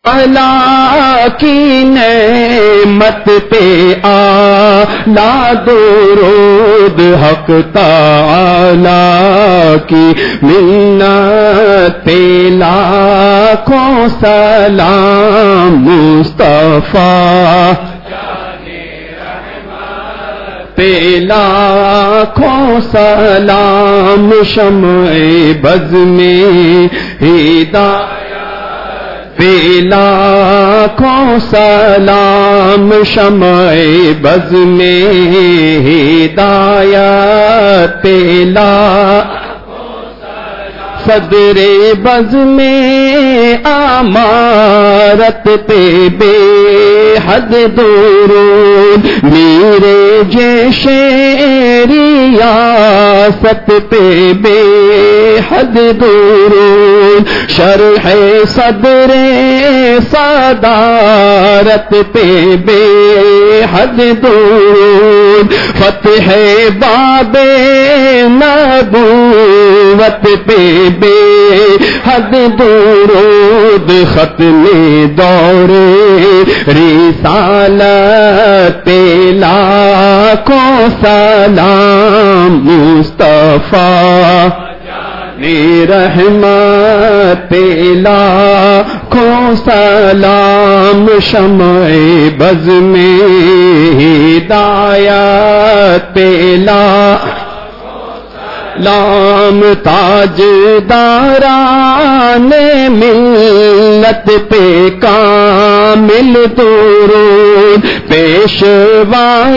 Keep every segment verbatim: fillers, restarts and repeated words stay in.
اللہ کی نعمت پہ آلہ درود حق تعالی کی منت پہ لاکھوں سلام مصطفیٰ پہ لاکھوں سلام شمع بز میں ہدایت پہ لاکھوں سلام شمع بز میں ہدایت پہ لاکھوں سلام صدر بز میں امارت پہ بے حد درود میرے جیسے ریاست پہ بے حد درود شرح صدر صدارت پہ بے حد درود فتح باب نبوت پہ بے حد درود ختم دور رسالت پہ لاکھوں سلام مصطفیٰ رحمت پہ لاکھوں سلام شمع بز میں ہدایت پہ لاکھوں لام تاج داران ملت پہ کامل درود پیشوایان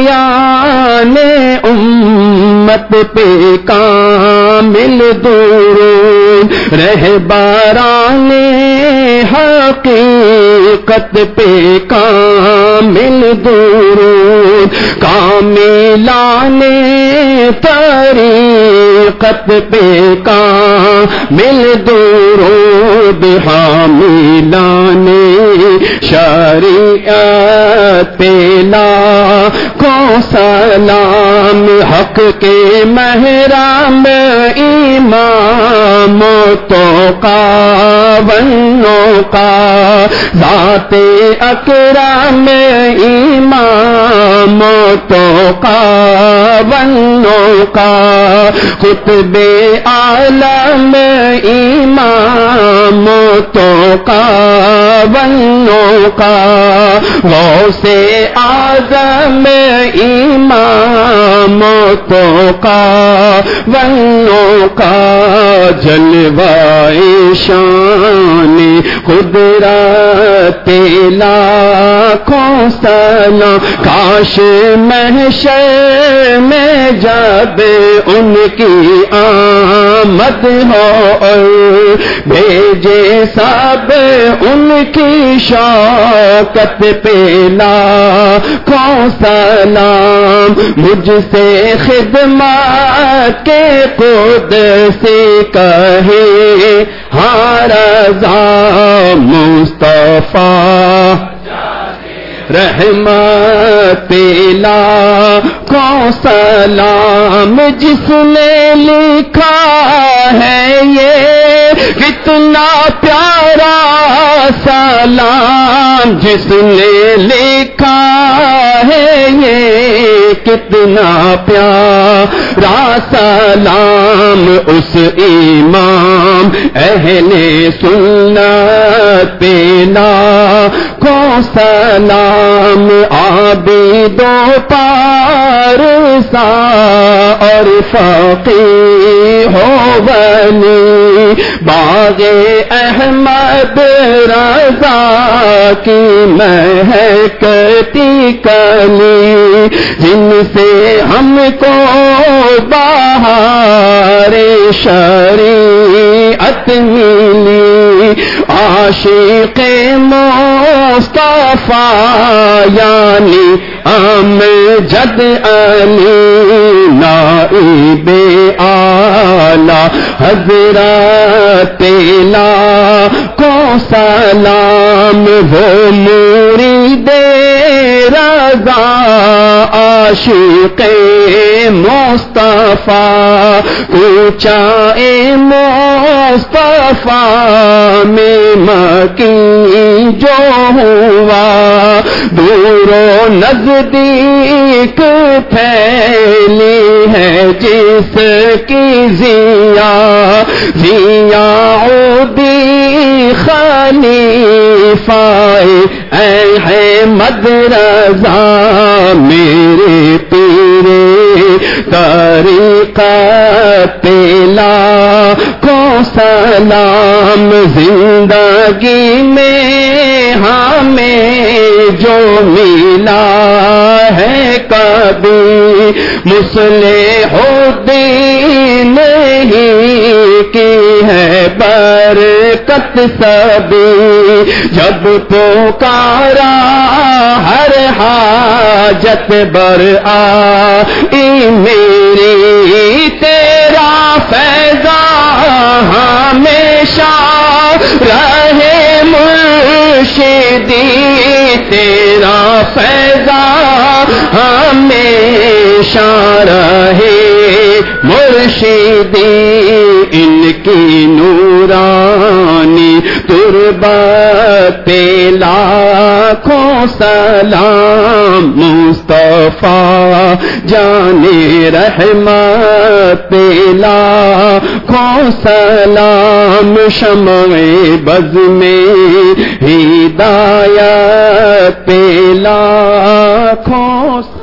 امت پہ کامل درود رہبران حقیقت پہ کامل درود کاملان طریقت پہ کامل درود حاملان شریعت پہ لاکھوں سلام حق کے محرم امام تو قاونوں کا ذات اکرم امام تو قاونوں کا قطب عالم امام تو قاونوں کا غوث اعظم امام تو قاونوں کا جلوہ شان قدرت لاکھوں سلام کاش محشر میں جب ان کی آمد ہو اور بھیجے سب ان کی شوکت پہ لاکھوں سلام مجھ سے خدمت کے قدسی کہے ہاں رضا مصطفیٰ رحمت پہ لاکھوں سلام جس نے لکھا ہے یہ کتنا پیارا سلام جس نے لکھا ہے یہ کتنا پیارا سلام اس امام اہل سنت پہ لاکھوں سلام عابدوں پارسا اور فقیہ ہو ولی باغ احمد رضا کی مہکتی کلی جن سے ہم کو بہار شریعت ملی عاشق مصطفیٰ یعنی امجد علی نائب اعلی حضرت لاکھوں سلام وہ مرید رضا عاشق مصطفیٰ اونچائے مصطفیٰ میں مکی جو نزدیک پھیلی ہے جس کی ضیا ضیاءالدین خلیفہ احمد رضا میرے پیرے طریقت لاکھوں سلام زندگی میں ہمیں جو ملا ہے کبھی مصلح الدین ہی کی ہے برکت سبھی جب پکارا ہر حاجت بر آئی میری تیرا فیضان ہمیشہ رہے مرشدی تیرا فیضان ہمیشہ رہے مرشدی ان کی نورانی تربت پہ لاکھوں سلام مصطفیٰ جان رحمت پہ لاکھوں سلام شمع بز میں ہدایت پہ لاکھوں